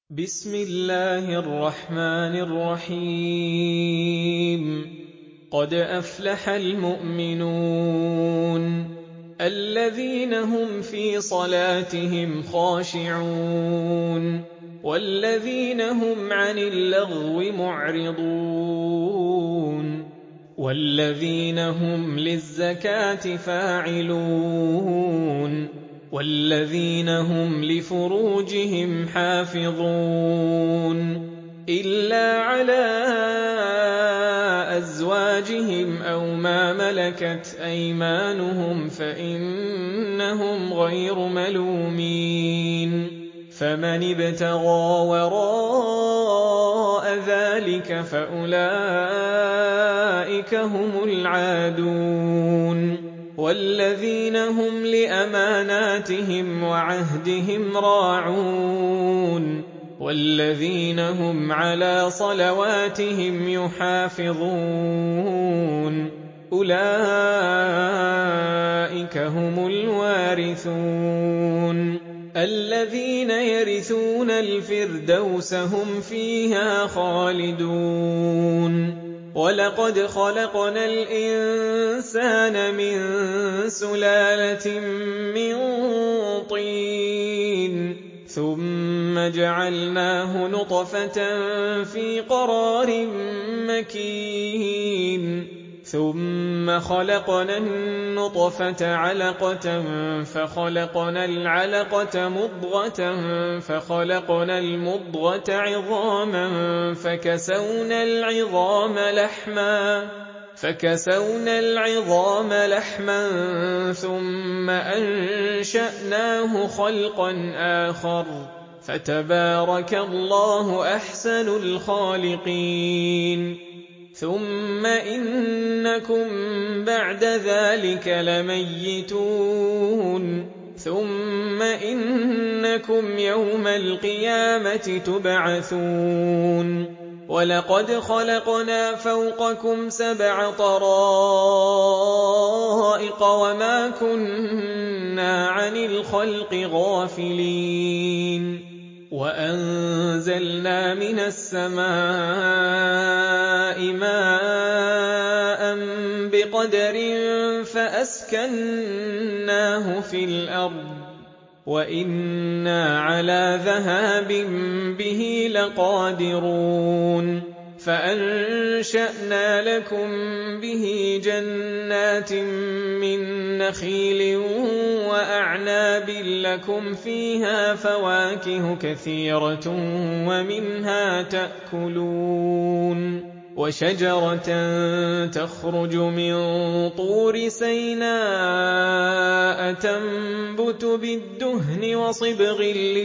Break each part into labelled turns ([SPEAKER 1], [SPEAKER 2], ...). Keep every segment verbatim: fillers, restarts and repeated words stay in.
[SPEAKER 1] بسم الله الرحمن الرحيم قد أفلح المؤمنون الذين هم في صلاتهم خاشعون والذين هم عن اللغو معرضون والذين هم للزكاة فاعلون والذين هم لفروجهم حافظون إلا على أزواجهم أو ما ملكت أيمانهم فإنهم غير ملومين فمن ابتغى وراء ذلك فأولئك هم العادون والذين هم لأماناتهم وعهدهم راعون والذين هم على صلواتهم يحافظون أولئك هم الوارثون الذين يرثون الفردوس هم فيها خالدون ولقد خلقنا الإنسان من سلالة من طين ثم جعلناه نطفة في قرار مكين ثم خلقنا النطفة علقة فخلقنا العلقة مضغة فخلقنا المضغة عظاما فكسونا العظام لحما فكسونا العظام لحما ثم أنشأناه خلقا آخر فتبارك الله أحسن الخالقين ثم إنكم بعد ذلك لميتون ثم إنكم يوم القيامة تبعثون ولقد خلقنا فوقكم سبع طرائق وما كنا عن الخلق غافلين وأنزلنا من السماء ماء بقدر فأسكناه في الأرض وإنا على ذهاب به لقادرون فأنشأنا لكم به جنات من نخيل وأعناب لكم فيها فواكه كثيرة ومنها تأكلون وشجرة تخرج من طور سيناء تنبت بالدهن وصبغ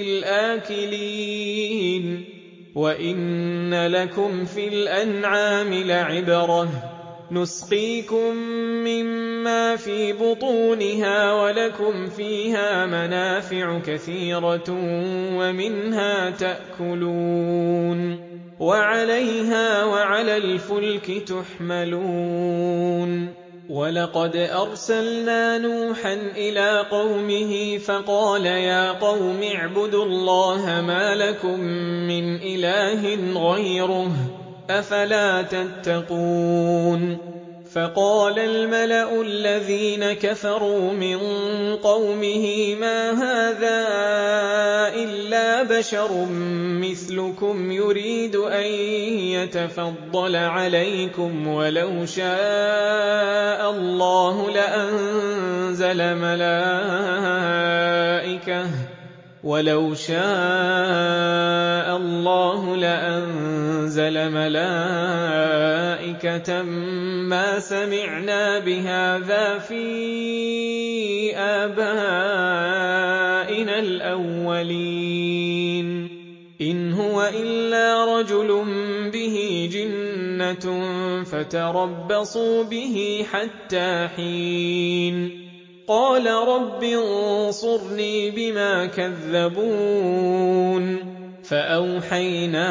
[SPEAKER 1] للآكلين وإن لكم في الأنعام لعبرة نسقيكم مما في بطونها ولكم فيها منافع كثيرة ومنها تأكلون وعليها وعلى الفلك تحملون ولقد أرسلنا نوحا إلى قومه فقال يا قوم اعبدوا الله ما لكم من إله غيره أفلا تتقون فقال الملأ الذين كفروا من قومه ما هذا إلا بشر مثلكم يريد أن يتفضل عليكم ولو شاء الله لأنزل ملائكة ولو شاء الله لأنزل ملائكة ما سمعنا بهذا في آبائنا الأولين إن هو إلا رجل به جنة فتربصوا به حتى حين قال رب انصرني بما كذبون فأوحينا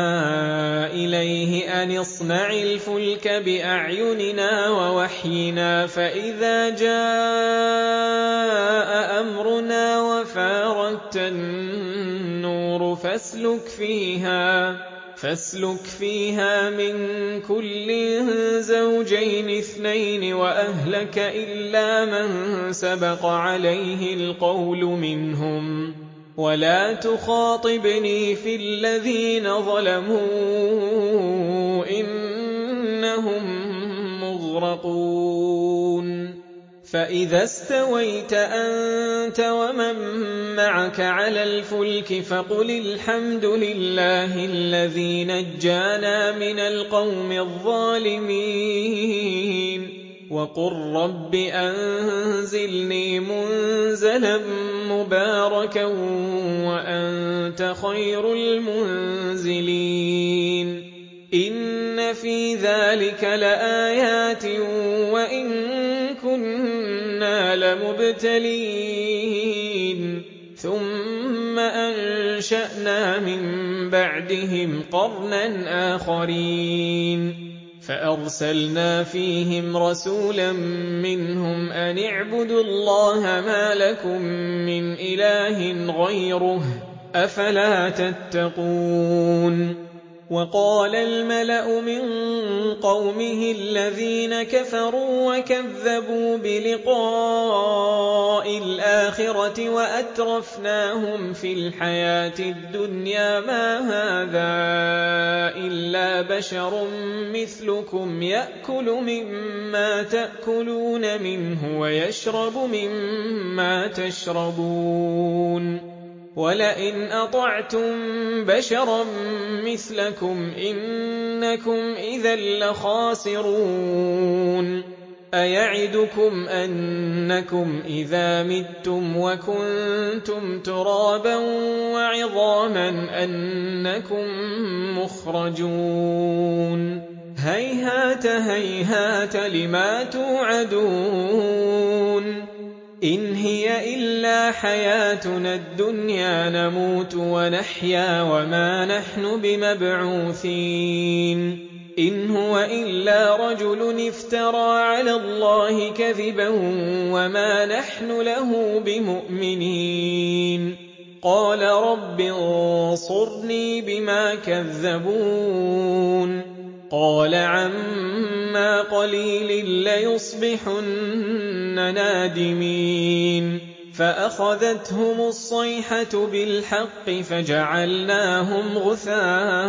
[SPEAKER 1] إليه أن اصنع الفلك بأعيننا ووحينا فإذا جاء أمرنا وفاردت النور النُّورُ فاسلك فيها فاسلك فيها من كل زوجين اثنين وأهلك إلا من سبق عليه القول منهم ولا تخاطبني في الذين ظلموا إنهم مغرقون فإذا استويت أنت ومن معك على الفلك فقل الحمد لله الذي نجانا من القوم الظالمين وقل رب أنزلني منزلا مباركا وأنت خير المنزلين إن في ذلك لآيات وإن كنا لمبتلين ثم أنشأنا من بعدهم قرنا آخرين فأرسلنا فيهم رسولا منهم أن اعبدوا الله ما لكم من إله غيره أفلا تتقون وقال الملأ من قومه الذين كفروا وكذبوا بلقاء الآخرة وأترفناهم في الحياة الدنيا ما هذا إلا بشر مثلكم يأكل مما تأكلون منه ويشرب مما تشربون ولئن أطعتم بشرا مثلكم إنكم إذا لخاسرون أيعدكم أنكم إذا متم وكنتم ترابا وعظاما أنكم مخرجون هيهات هيهات لما توعدون إن هي إلا حياتنا الدنيا نموت ونحيا وما نحن بمبعوثين إن هو إلا رجل افترى على الله كذبا وما نحن له بمؤمنين قال رب انصرني بما كذبون قال عما قليل ليصبحن نادمين فأخذتهم الصيحة بالحق فجعلناهم غثاء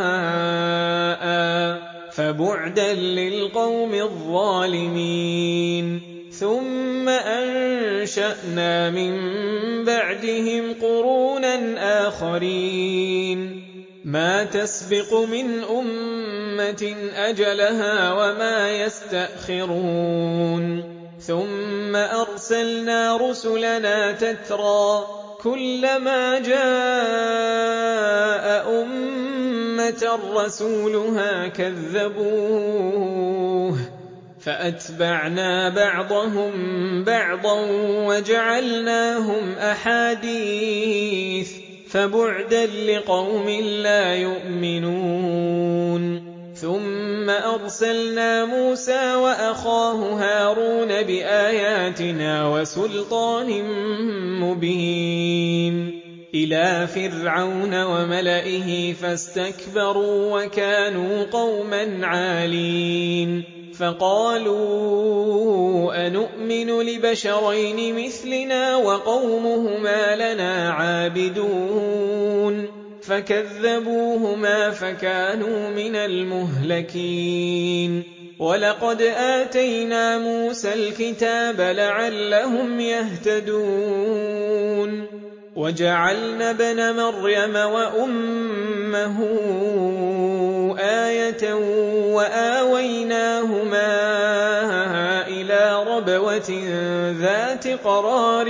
[SPEAKER 1] فبعدا للقوم الظالمين ثم أنشأنا من بعدهم قرونا آخرين ما تسبق من أمة أجلها وما يستأخرون ثم أرسلنا رسلنا تترى كلما جاء أمة رسولها كذبوه فأتبعنا بعضهم بعضا وجعلناهم أحاديث فبعدا لقوم لا يؤمنون ثم أرسلنا موسى وأخاه هارون بآياتنا وسلطان مبين إلى فرعون وملئه فاستكبروا وكانوا قوما عالين فقالوا أنؤمن لبشرين مثلنا وقومهما لنا عابدون فكذبوهما فكانوا من المهلكين ولقد آتينا موسى الكتاب لعلهم يهتدون وجعلنا ابن مريم وأمه آية وآويناهما إلى ربوة ذات قرار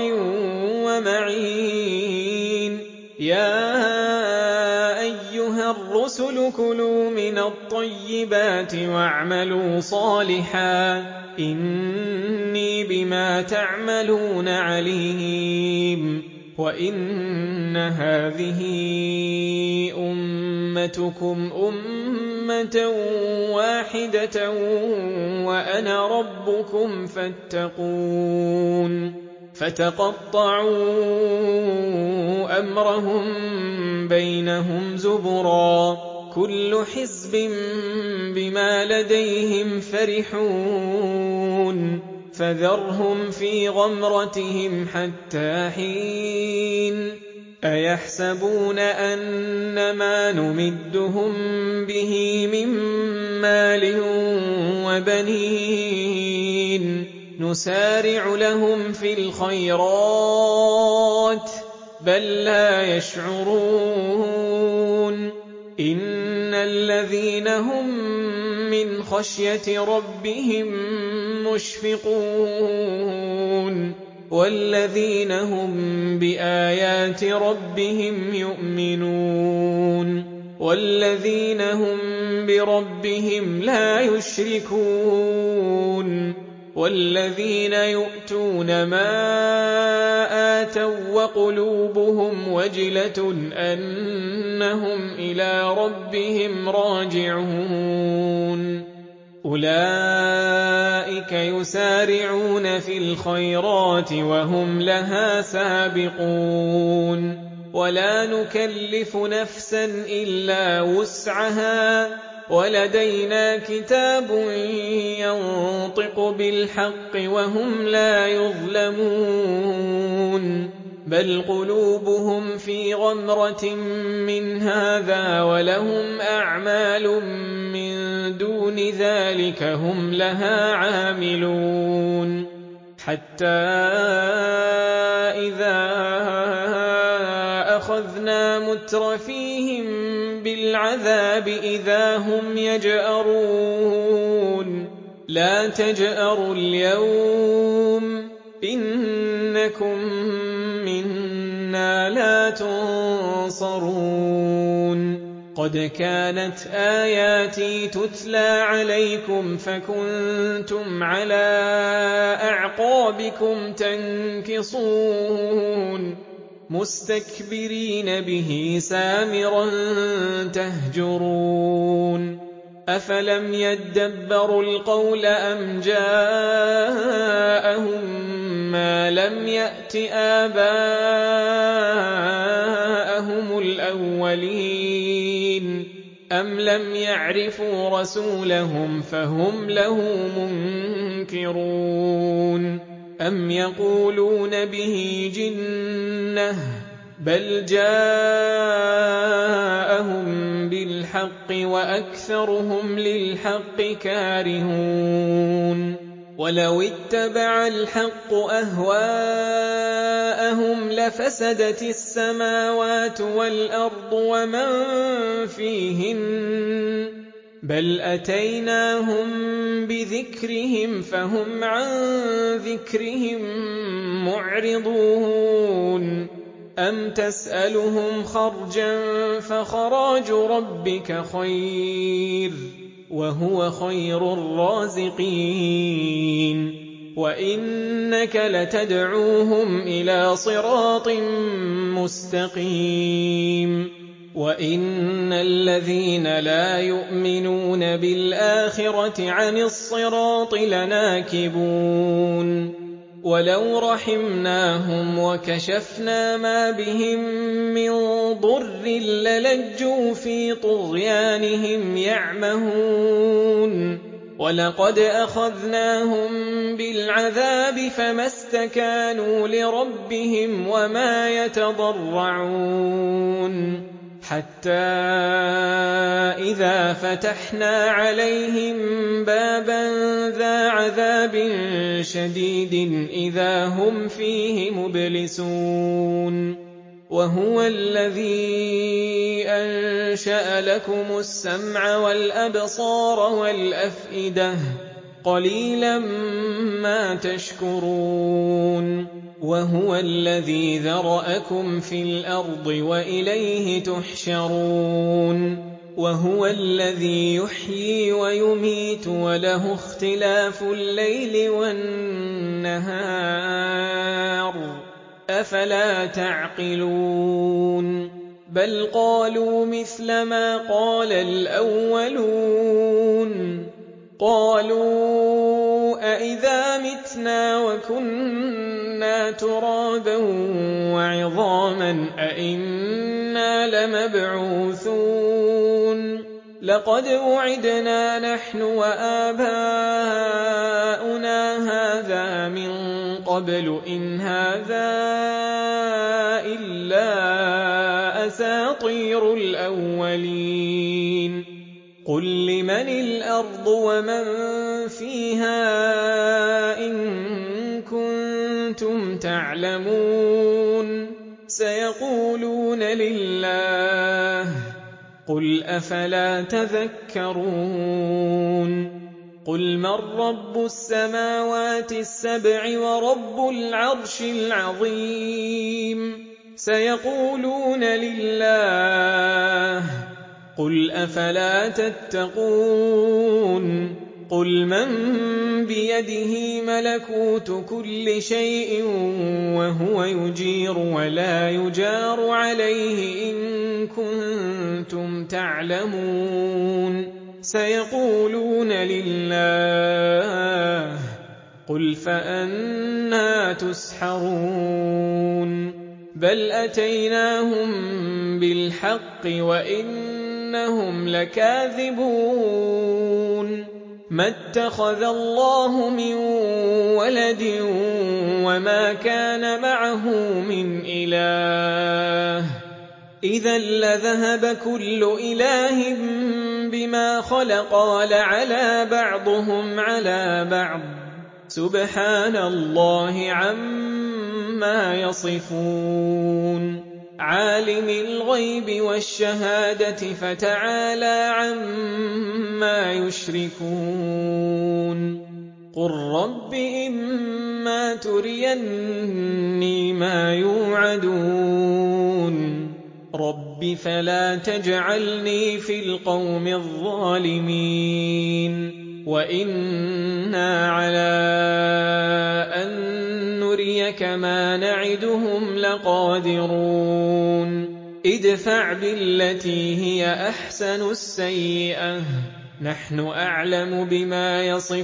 [SPEAKER 1] ومعين يا أيها الرسل كلوا من الطيبات واعملوا صالحا إني بما تعملون عليم وإن هذه أمتكم أمة واحدة وأنا ربكم فاتقون فَتَقَطَّعُوا أَمْرَهُم بَيْنَهُمْ زُبُرًا ۖ كُلُّ حِزْبٍ بِمَا لَدَيْهِمْ فَرِحُونَ فَذَرْهُمْ فِي غَمْرَتِهِمْ حَتَّىٰ حِينٍ أَيَحْسَبُونَ أَنَّمَا نُمِدُّهُم بِهِ مِن مَّالٍ وَبَنِينَ نُسَارِعُ لَهُمْ فِي الْخَيْرَاتِ بَل لَّا يَشْعُرُونَ إِنَّ الَّذِينَ هُم مِّنْ خَشْيَةِ رَبِّهِم مُّشْفِقُونَ وَالَّذِينَ هُم بِآيَاتِ رَبِّهِمْ يُؤْمِنُونَ وَالَّذِينَ هُم بِرَبِّهِمْ لَا يُشْرِكُونَ وَالَّذِينَ يُؤْتُونَ مَا آتَوا وَّقُلُوبُهُمْ وَجِلَةٌ أَنَّهُمْ إِلَىٰ رَبِّهِمْ رَاجِعُونَ أُولَٰئِكَ يُسَارِعُونَ فِي الْخَيْرَاتِ وَهُمْ لَهَا سَابِقُونَ وَلَا نُكَلِّفُ نَفْسًا إِلَّا وُسْعَهَا وَلَدَيْنَا كِتَابٌ يَنطِقُ بِالْحَقِّ وَهُمْ لَا يُظْلَمُونَ بَلْ قُلُوبُهُمْ فِي غَمْرَةٍ مِّنْ هَٰذَا وَلَهُمْ أَعْمَالٌ مِّن دُونِ ذَٰلِكَ هُمْ لَهَا عَامِلُونَ حَتَّىٰ إِذَا أَخَذْنَا مُتْرَفِيهِم بِالْعَذَابِ إِذَا هُمْ يَجْأَرُونَ لَا تَجْأَرُوا الْيَوْمَ إِنَّكُم مِّنَّا لَا تُنصَرُونَ قَدْ كَانَتْ آيَاتِي تُتْلَىٰ عَلَيْكُمْ فَكُنتُمْ عَلَىٰ أَعْقَابِكُمْ تَنكِصُونَ مُسْتَكْبِرِينَ بِهِ سَامِرًا تَهْجُرُونَ أَفَلَمْ يَدَّبَّرُوا الْقَوْلَ أَمْ جَاءَهُم مَّا لَمْ يَأْتِ آبَاءَهُمُ الْأَوَّلِينَ أَمْ لَمْ يَعْرِفُوا رَسُولَهُمْ فَهُمْ لَهُ مُنكِرُونَ أَمْ يَقُولُونَ بِهِ جِنَّةٌ بَلْ جَاءَهُم بِالْحَقِّ وَأَكْثَرُهُمْ لِلْحَقِّ كَارِهُونَ وَلَوِ اتَّبَعَ الْحَقُّ أَهْوَاءَهُمْ لَفَسَدَتِ السَّمَاوَاتُ وَالْأَرْضُ وَمَن فِيهِنَّ بَلْ أَتَيْنَاهُم بِذِكْرِهِمْ فَهُمْ عَن ذِكْرِهِم مُّعْرِضُونَ أَمْ تَسْأَلُهُمْ خَرْجًا فَخَرَاجُ رَبِّكَ خَيْرٌ وَهُوَ خَيْرُ الرَّازِقِينَ وَإِنَّكَ لَتَدْعُوهُمْ إِلَىٰ صِرَاطٍ مُّسْتَقِيمٍ وَإِنَّ الَّذِينَ لَا يُؤْمِنُونَ بِالْآخِرَةِ عَنِ الصِّرَاطِ لَنَاكِبُونَ وَلَوْ رَحِمْنَاهُمْ وَكَشَفْنَا مَا بِهِم مِّن ضُرٍّ لَّلَجُّوا فِي طُغْيَانِهِمْ يَعْمَهُونَ وَلَقَدْ أَخَذْنَاهُم بِالْعَذَابِ فَمَا اسْتَكَانُوا لِرَبِّهِمْ وَمَا يَتَضَرَّعُونَ حَتَّىٰ إِذَا فَتَحْنَا عَلَيْهِم بَابًا ذَا عَذَابٍ شَدِيدٍ إِذَا هُمْ فِيهِ مُبْلِسُونَ وَهُوَ الَّذِي أَنشَأَ لَكُمُ السَّمْعَ وَالْأَبْصَارَ وَالْأَفْئِدَةَ قَلِيلًا مَّا تَشْكُرُونَ وَهُوَ الَّذِي ذَرَأَكُمْ فِي الْأَرْضِ وَإِلَيْهِ تُحْشَرُونَ وَهُوَ الَّذِي يُحْيِي وَيُمِيتُ وَلَهُ اخْتِلَافُ اللَّيْلِ وَالنَّهَارِ ۚ أَفَلَا تَعْقِلُونَ بَلْ قَالُوا مِثْلَ مَا قَالَ الْأَوَّلُونَ قَالُوا أَإِذَا مِتْنَا وَكُنَّا كُنَّا تُرَابًا وَعِظَامًا أَإِنَّا لَمَبْعُوثُونَ لَقَدْ وُعِدْنَا نَحْنُ وَآبَاؤُنَا هَٰذَا مِن قَبْلُ إِنْ هَٰذَا إِلَّا أَسَاطِيرُ الْأَوَّلِينَ قُل لِّمَنِ الْأَرْضُ وَمَن فِيهَا إِن كُنتُمْ تَعْلَمُونَ سَيَقُولُونَ لِلَّهِ قُلْ أَفَلَا تَذَكَّرُونَ قُلْ مَن رَّبُّ السَّمَاوَاتِ السَّبْعِ وَرَبُّ الْعَرْشِ الْعَظِيمِ سَيَقُولُونَ لِلَّهِ قُلْ أَفَلَا تَتَّقُونَ قُلْ مَن بِيَدِهِ مَلَكُوتُ كُلِّ شَيْءٍ وَهُوَ يُجِيرُ وَلَا يُجَارُ عَلَيْهِ إِن كُنتُمْ تَعْلَمُونَ سَيَقُولُونَ لِلَّهِ قُلْ فَأَنَّىٰ تُسْحَرُونَ بَلْ أَتَيْنَاهُم بِالْحَقِّ وَإِنَّهُمْ لَكَاذِبُونَ مَا اتَّخَذَ اللَّهُ مِن وَلَدٍ وَمَا كَانَ مَعَهُ مِنْ إِلَٰهٍ إِذًا لَّذَهَبَ كُلُّ إِلَٰهٍ بِمَا خَلَقَ وَلَعَلَا بَعْضُهُمْ عَلَىٰ بَعْضٍ سُبْحَانَ اللَّهِ عَمَّا يَصِفُونَ عَالِمِ الْغَيْبِ وَالشَّهَادَةِ فَتَعَالَىٰ عَمَّا يُشْرِكُونَ قُل رَّبِّ إِمَّا تُرِيَنِّي مَا يُوعَدُونَ رَبِّ فَلَا تَجْعَلْنِي فِي الْقَوْمِ الظَّالِمِينَ وَإِنَّا عَلَىٰ أَن نُّرِيَكَ مَا نَعِدُهُمْ لَقَادِرُونَ ادْفَعْ بِالَّتِي هِيَ أَحْسَنُ السَّيِّئَةَ نَحْنُ أَعْلَمُ بِمَا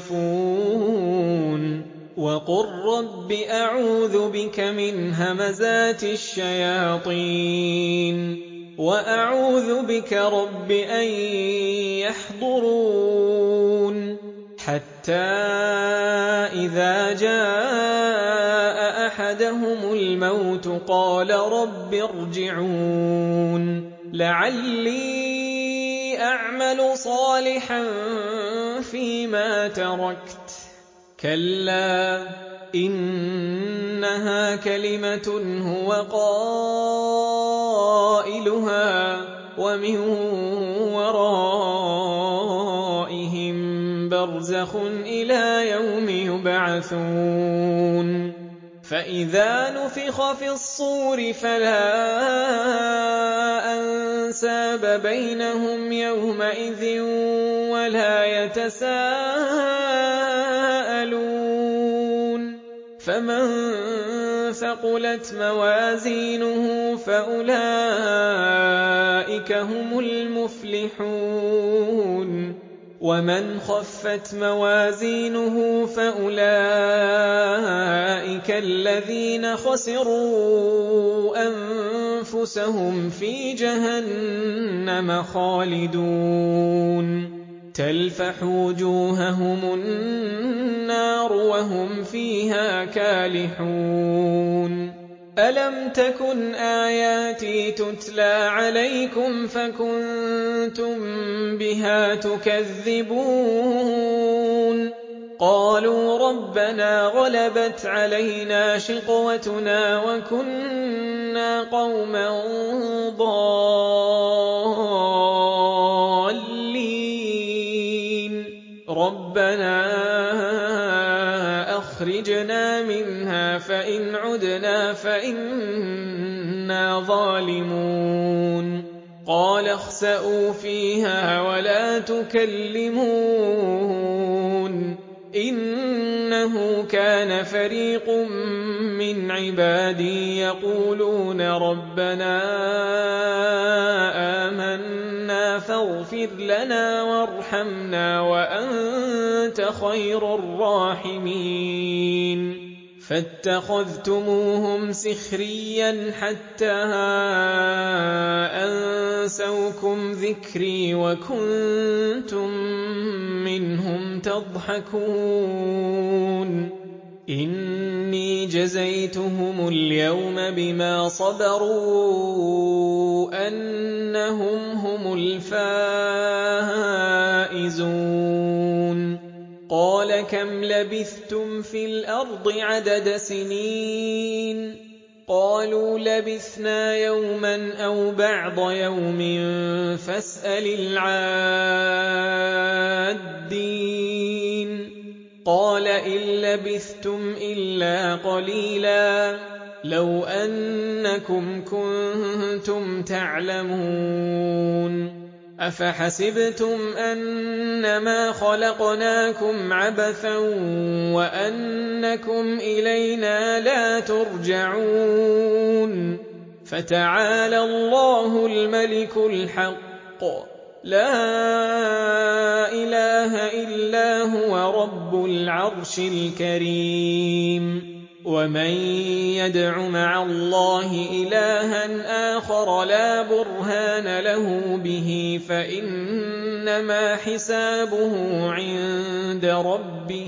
[SPEAKER 1] يَصِفُونَ وَقُل رَّبِّ أَعُوذُ بِكَ مِنْ هَمَزَاتِ الشَّيَاطِينِ وَأَعُوذُ بِكَ رَبِّ أَن يَحْضُرُونِ حَتَّىٰ إِذَا جَاءَ أَحَدَهُمُ الْمَوْتُ قَالَ رَبِّ ارْجِعُونِ لَعَلِّي أَعْمَلُ صَالِحًا فِيمَا تَرَكْتُ كَلَّا إِنَّهَا كَلِمَةٌ هُوَ قَائِلُهَا وَمِن وَرَائِهِم بَرْزَخٌ إِلَىٰ يَوْمِ يُبْعَثُونَ فَإِذَا نُفِخَ فِي الصُّورِ فَلَا أَنسَابَ بَيْنَهُمْ يَوْمَئِذٍ وَلَا يَتَسَاءَلُونَ فَمَن ثَقُلَتْ مَوَازِينُهُ فَأُولَٰئِكَ هُمُ الْمُفْلِحُونَ وَمَنْ خَفَّتْ مَوَازِينُهُ فَأُولَٰئِكَ الَّذِينَ خَسِرُوا أَنفُسَهُمْ فِي جَهَنَّمَ خَالِدُونَ تَلْفَحُ وُجُوهَهُمُ النَّارُ وَهُمْ فِيهَا كَالِحُونَ أَلَمْ تَكُنْ آيَاتِي تُتْلَىٰ عَلَيْكُمْ فَكُنتُم بِهَا تُكَذِّبُونَ قَالُوا رَبَّنَا غَلَبَتْ عَلَيْنَا شِقْوَتُنَا وَكُنَّا قَوْمًا ضَالِّينَ رَبَّنَا أَخْرِجْنَا مِنْهَا فَإِنْ عُدْنَا فَإِنَّا ظَالِمُونَ قَالَ اخْسَئُوا فِيهَا وَلَا تُكَلِّمُونِ إِنَّهُ كَانَ فَرِيقٌ مِّنْ عِبَادِي يَقُولُونَ رَبَّنَا آمَنَّا فَاغْفِرْ لَنَا وَارْحَمْنَا وَأَنتَ خَيْرُ الرَّاحِمِينَ فاتخذتموهم سخريا حتى أنسوكم ذكري وكنتم منهم تضحكون إني جزيتهم اليوم بما صبروا أنهم هم الفائزون قال كم لبثتم في الأرض عدد سنين قالوا لبثنا يوما أو بعض يوم فاسأل العادين قال إن لبثتم إلا قليلا لو أنكم كنتم تعلمون أفحسبتم أنما خلقناكم عبثا وأنكم إلينا لا ترجعون فتعالى الله الملك الحق لا إله إلا هو رب العرش الكريم ومن يدع مع الله إلها آخر لا برهان له به فإنما حسابه عند ربه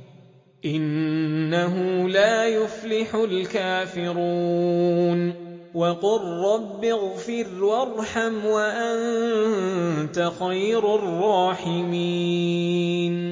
[SPEAKER 1] إنه لا يفلح الكافرون وقل رب اغفر وارحم وأنت خير الراحمين